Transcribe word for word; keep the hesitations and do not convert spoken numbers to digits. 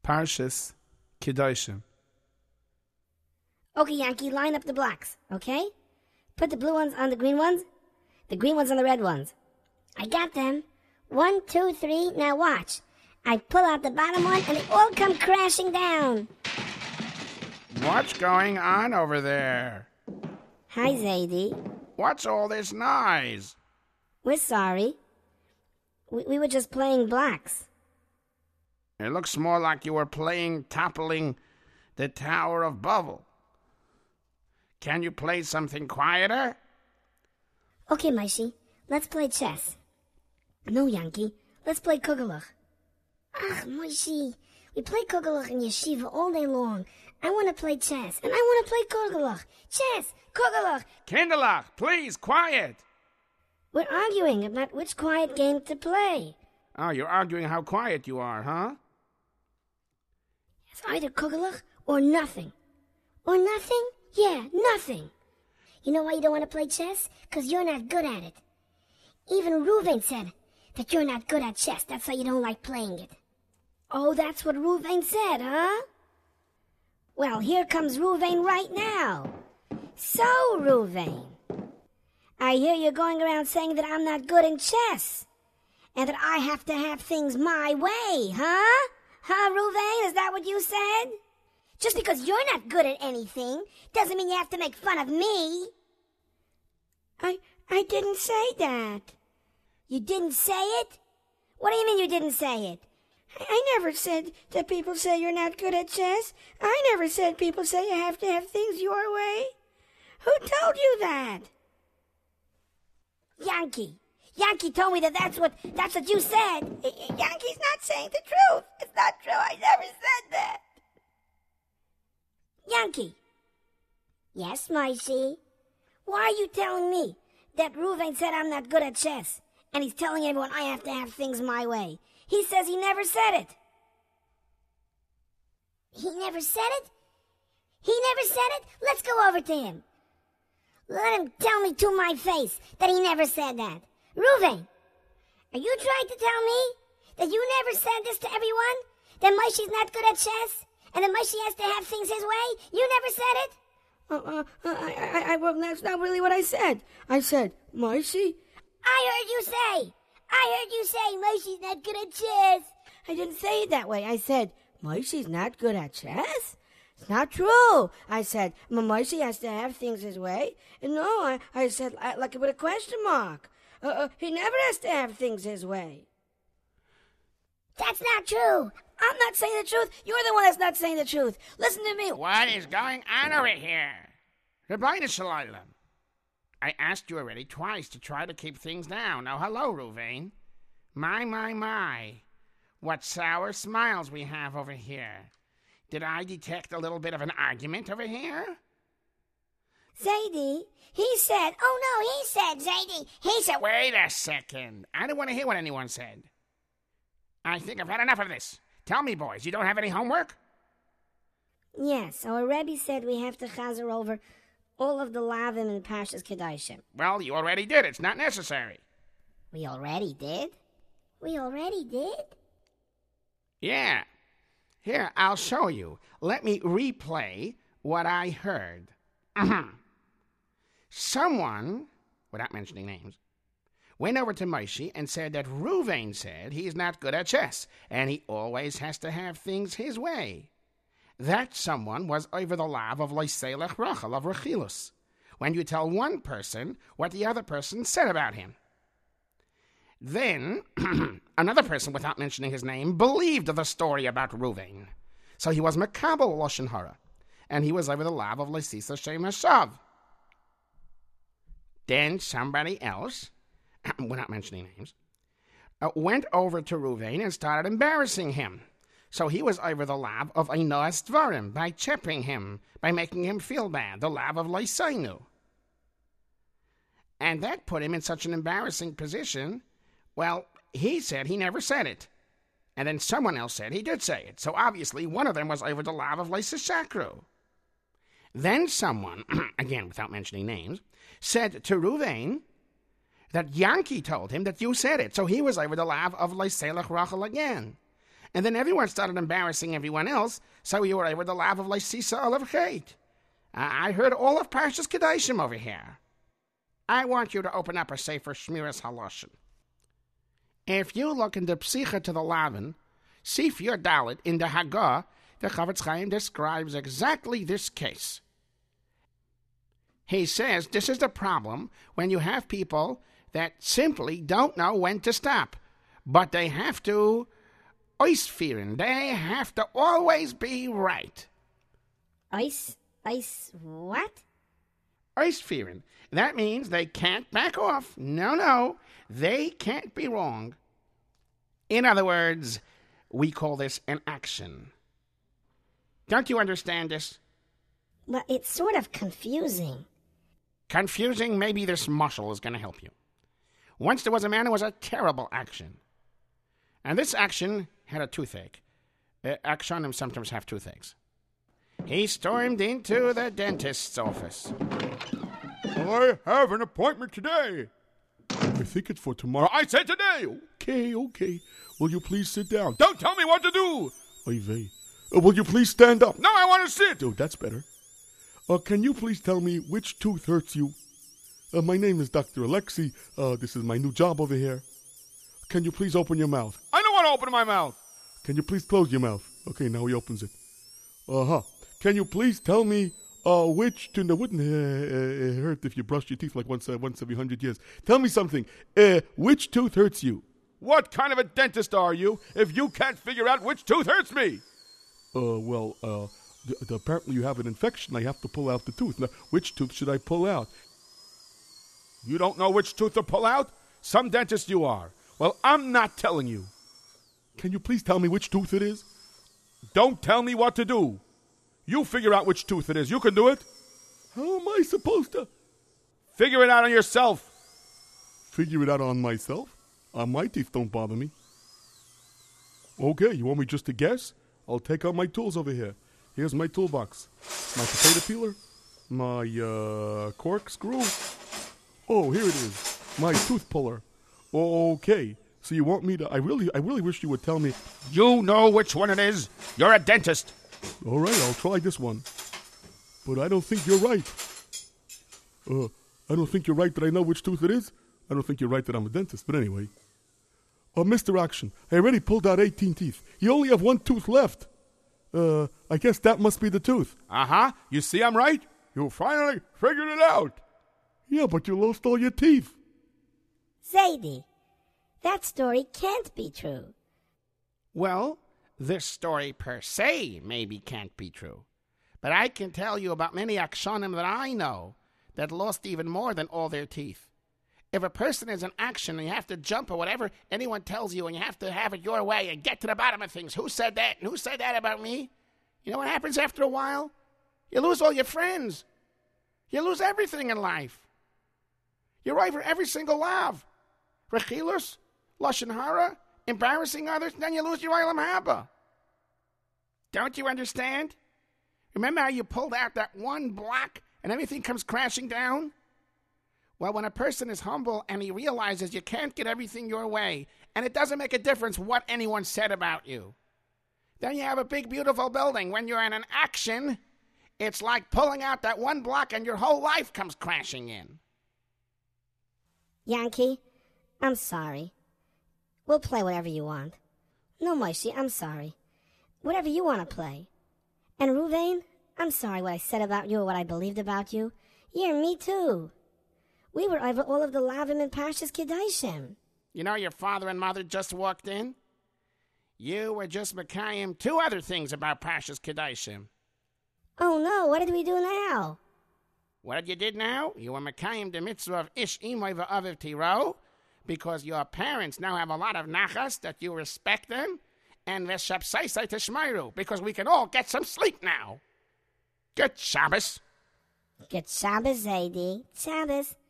Parshas Kedoshim. Okay, Yankee, line up the blocks, okay? Put the blue ones on the green ones, the green ones on the red ones. I got them. One, two, three, now watch. I pull out the bottom one and they all come crashing down. What's going on over there? Hi, Zadie. What's all this noise? We're sorry. We, we were just playing blocks. It looks more like you were playing toppling the Tower of Babel. Can you play something quieter? Okay, Maishi, let's play chess. No, Yankee, let's play Kugelach. Ach, Maishi, we play Kugelach in yeshiva all day long. I want to play chess, and I want to play Kugelach. Chess, Kugelach. Kinderlach, please, quiet. We're arguing about which quiet game to play. Oh, you're arguing how quiet you are, huh? It's either Kugelach or nothing. Or nothing? Yeah, nothing. You know why you don't want to play chess? Because you're not good at it. Even Ruvain said that you're not good at chess. That's why you don't like playing it. Oh, that's what Ruvain said, huh? Well, here comes Ruvain right now. So, Ruvain, I hear you're going around saying that I'm not good in chess. And that I have to have things my way, huh? Huh, Ruvain? Is that what you said? Just because you're not good at anything doesn't mean you have to make fun of me. I I didn't say that. You didn't say it? What do you mean you didn't say it? I, I never said that people say you're not good at chess. I never said people say you have to have things your way. Who told you that? Yankee. Yankee told me that that's what that's what you said. Yankee's not saying the truth. It's not true. I never said that. Yankee. Yes, Maishi. Why are you telling me that Ruvain said I'm not good at chess, and he's telling everyone I have to have things my way? He says he never said it. He never said it? He never said it? Let's go over to him. Let him tell me to my face that he never said that. Ruvain, are you trying to tell me that you never said this to everyone? That Maishi's not good at chess? And that Maishi has to have things his way? You never said it? Uh, uh, I, I, I, well, that's not really what I said. I said, Maishi. I heard you say. I heard you say Maishi's not good at chess. I didn't say it that way. I said, Maishi's not good at chess? It's not true. I said, Maishi has to have things his way. And no, I, I said, I, like with a question mark. Uh, uh, he never has to have things his way. That's not true. I'm not saying the truth. You're the one that's not saying the truth. Listen to me. What is going on over here? Rabbeinu Shalom. I asked you already twice to try to keep things down. Now, hello, Ruvain. My, my, my. What sour smiles we have over here. Did I detect a little bit of an argument over here? Zadie, he said, oh no, he said, Zadie, he said... Wait a second. I don't want to hear what anyone said. I think I've had enough of this. Tell me, boys, you don't have any homework? Yes, our Rebbe said we have to chazer over all of the lavim in Parshas Kedoshim. Well, you already did. It's not necessary. We already did? We already did? Yeah. Here, I'll show you. Let me replay what I heard. Someone, without mentioning names, went over to Maishi and said that Ruvain said he's not good at chess, and he always has to have things his way. That someone was over the lav of Leiselech Rachel of Rechilus, when you tell one person what the other person said about him. Then, another person, without mentioning his name, believed the story about Ruvain. So he was Makabel Lashon Hara, and he was over the lav of Leisisa Shem Hashav. Then somebody else, we're not mentioning names, uh, went over to Ruvain and started embarrassing him. So he was over the lab of Einoas Dvarim by chipping him, by making him feel bad, the lab of Leisainu. And that put him in such an embarrassing position. Well, he said he never said it. And then someone else said he did say it. So obviously one of them was over the lab of Leisashakru. Then someone, again without mentioning names, said to Ruvain that Yankee told him that you said it. So he was over the lav of Leiselech Rachel again. And then everyone started embarrassing everyone else, so you were able to lav of Leisisa Olav Chet. I heard all of Parshas Kedoshim over here. I want you to open up a Sefer Shmiras Haloshin. If you look in the Psicha to the Lavin, Sif Yor Dalet in the Haggah, the Chavetz Chaim describes exactly this case. He says this is the problem when you have people that simply don't know when to stop, but they have to oisfiren. They have to always be right. Ice, ice, what? Oisfiren. That means they can't back off. No, no, they can't be wrong. In other words, we call this an action. Don't you understand this? Well, it's sort of confusing. Confusing? Maybe this muscle is going to help you. Once there was a man who was a terrible action. And this action had a toothache. Uh, Akshanim sometimes have toothaches. He stormed into the dentist's office. I have an appointment today. I think it's for tomorrow. I said today. Okay, okay. Will you please sit down? Don't tell me what to do. Oy vey. Uh, will you please stand up? No, I want to sit. Oh, that's better. Uh, can you please tell me which tooth hurts you? Uh, my name is Doctor Alexi. Uh, this is my new job over here. Can you please open your mouth? I don't want to open my mouth. Can you please close your mouth? Okay, now he opens it. Uh-huh. Can you please tell me uh, which tooth? It wouldn't uh, uh, hurt if you brushed your teeth like once, uh, once every hundred years. Tell me something. Uh, which tooth hurts you? What kind of a dentist are you if you can't figure out which tooth hurts me? Uh, well, uh, th- th- apparently you have an infection. I have to pull out the tooth. Now, which tooth should I pull out? You don't know which tooth to pull out? Some dentist you are. Well, I'm not telling you. Can you please tell me which tooth it is? Don't tell me what to do. You figure out which tooth it is. You can do it. How am I supposed to? Figure it out on yourself. Figure it out on myself? Uh, my teeth don't bother me. Okay, you want me just to guess? I'll take out my tools over here. Here's my toolbox. My potato peeler. My uh, corkscrew. Oh, here it is. My tooth puller. Okay. So you want me to... I really I really wish you would tell me... You know which one it is. You're a dentist. All right, I'll try this one. But I don't think you're right. Uh, I don't think you're right that I know which tooth it is. I don't think you're right that I'm a dentist. But anyway. Uh, Mister Action, I already pulled out eighteen teeth. You only have one tooth left. Uh, I guess that must be the tooth. Uh-huh. You see I'm right? You finally figured it out. Yeah, but you lost all your teeth. Zadie, that story can't be true. Well, this story per se maybe can't be true. But I can tell you about many Akshanim that I know that lost even more than all their teeth. If a person is in action and you have to jump or whatever anyone tells you and you have to have it your way and get to the bottom of things, who said that and who said that about me? You know what happens after a while? You lose all your friends. You lose everything in life. You're over every single lav. Rechilus, Lashon Hara, embarrassing others, then you lose your Olam Haba. Don't you understand? Remember how you pulled out that one block and everything comes crashing down? Well, when a person is humble and he realizes you can't get everything your way, and it doesn't make a difference what anyone said about you, then you have a big, beautiful building. When you're in an action, it's like pulling out that one block and your whole life comes crashing in. Yankee, I'm sorry. We'll play whatever you want. No, Moshe, I'm sorry. Whatever you want to play. And Ruvain, I'm sorry what I said about you or what I believed about you. Yeah, me too. We were over all of the Lavim and Parshas Kedoshim. You know, your father and mother just walked in. You were just Mekayim two other things about Parshas Kedoshim. Oh no, what did we do now? What you did now? You were Mekayim the mitzvah of Ish Imoy V'Aviv Tiro, because your parents now have a lot of nachas that you respect them, and V'Shapsaisai Tishmairu, because we can all get some sleep now. Good Shabbos. Good Shabbos, Zadie. Shabbos.